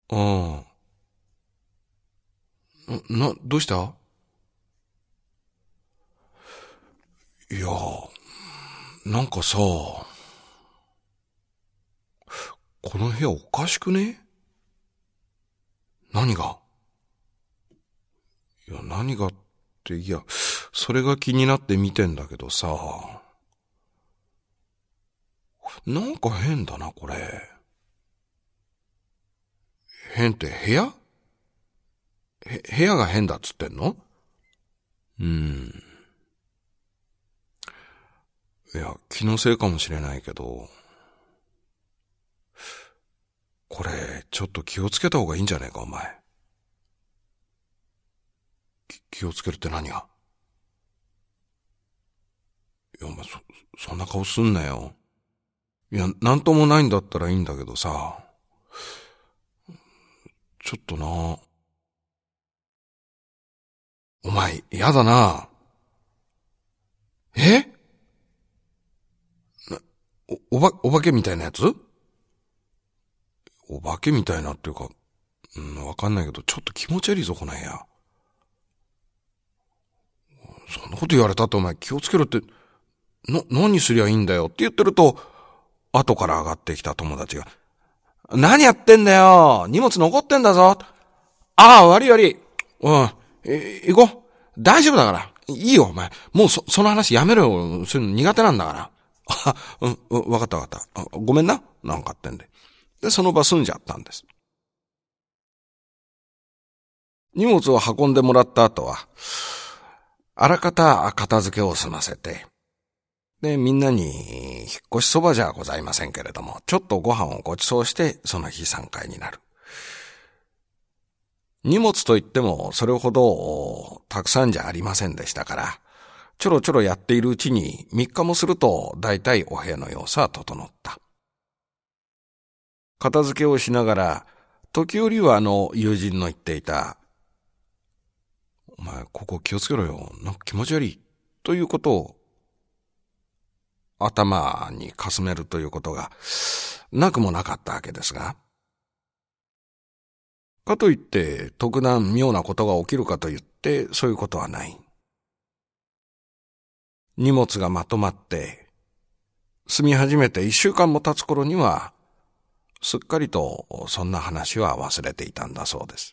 うん。どうした？いや、なんかさ、この部屋おかしくね？何が？いや、何がって、いや、それが気になって見てんだけどさ、なんか変だな、これ。変って部屋？部屋が変だっつってんの？うん。いや、気のせいかもしれないけど、これ、ちょっと気をつけた方がいいんじゃねえか、お前。気をつけるって何が？いや、お前、そんな顔すんなよ。いや、なんともないんだったらいいんだけどさ、ちょっとな。お前、やだな。え？お化けみたいなやつ？お化けみたいなっていうか、わかんないけど、ちょっと気持ち悪いぞ、この部屋。そんなこと言われたってお前気をつけろって、何すりゃいいんだよって言ってると、後から上がってきた友達が、何やってんだよ、荷物残ってんだぞ。ああ、悪い悪い。うん。行こう。大丈夫だから。いいよ、お前。もうその話やめろよ。そういうの苦手なんだから。あ、わかったわかった。ごめんな。なんかってんで。で、その場済んじゃったんです。荷物を運んでもらった後は、あらかた片付けを済ませて、で、みんなに引っ越しそばじゃございませんけれども、ちょっとご飯をご馳走して、その日3回になる。荷物といってもそれほどたくさんじゃありませんでしたから、ちょろちょろやっているうちに3日もすると大体お部屋の様子は整った。片付けをしながら、時折は友人の言っていた、お前ここ気をつけろよ、なんか気持ち悪い、ということを頭にかすめるということがなくもなかったわけですが、かといって特段妙なことが起きるかといってそういうことはない。荷物がまとまって住み始めて1週間も経つ頃にはすっかりとそんな話は忘れていたんだそうです。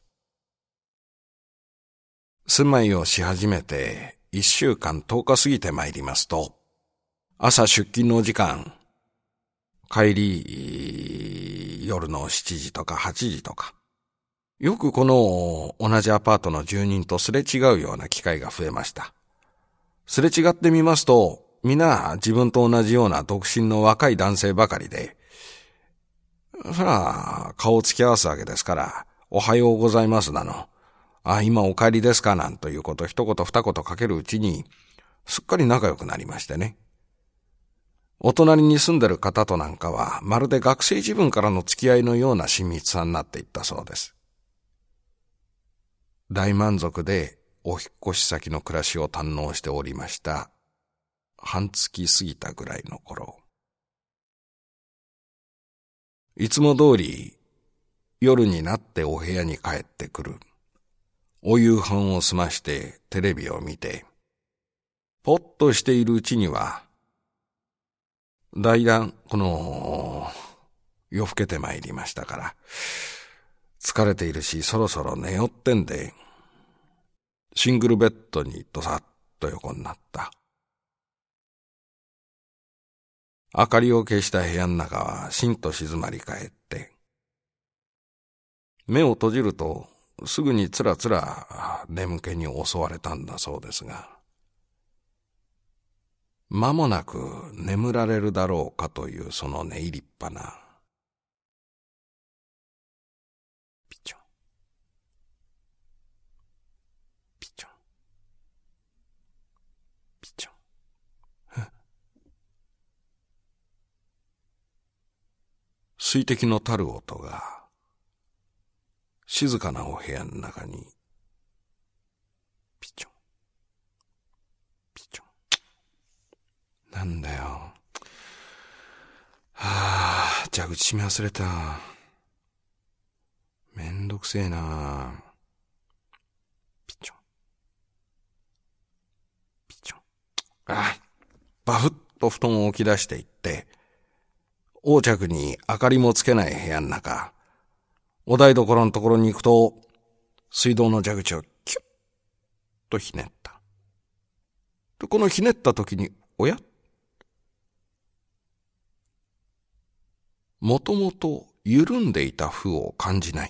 住まいをし始めて1週間10日過ぎてまいりますと、朝出勤の時間、帰り夜の7時とか8時とか、よくこの同じアパートの住人とすれ違うような機会が増えました。すれ違ってみますと、皆自分と同じような独身の若い男性ばかりで、そら顔を突き合わすわけですから、おはようございますなの。あ、今お帰りですかなんということ一言二言かけるうちに、すっかり仲良くなりましてね。お隣に住んでる方となんかは、まるで学生時分からの付き合いのような親密さになっていったそうです。大満足でお引っ越し先の暮らしを堪能しておりました。半月過ぎたぐらいの頃。いつも通り夜になってお部屋に帰ってくる。お夕飯を済ましてテレビを見て、ぽっとしているうちには、だいだん夜更けてまいりましたから、疲れているしそろそろ寝ようってんで、シングルベッドにどさっと横になった。明かりを消した部屋の中はしんと静まり返って、目を閉じるとすぐにつらつら眠気に襲われたんだそうですが、間もなく眠られるだろうかというその寝入りっぱな。ピチョン、ピチョン、ピチョン。水滴のたる音が静かなお部屋の中にピチョン、ピチョン。なんだよ。はあ、蛇口閉め忘れた。 めんどくせえな。ピチョン。ピチョン。バフッと布団を置き出していって、横着に明かりもつけない部屋の中、お台所のところに行くと、水道の蛇口をキュッとひねった。で、このひねった時に、おや？もともと緩んでいた風を感じない。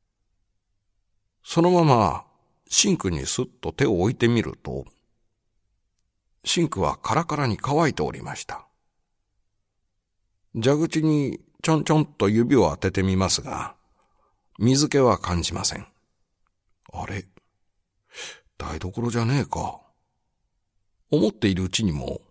そのままシンクにすっと手を置いてみると、シンクはカラカラに乾いておりました。蛇口にちょんちょんと指を当ててみますが、水気は感じません。あれ？台所じゃねえか。思っているうちにも、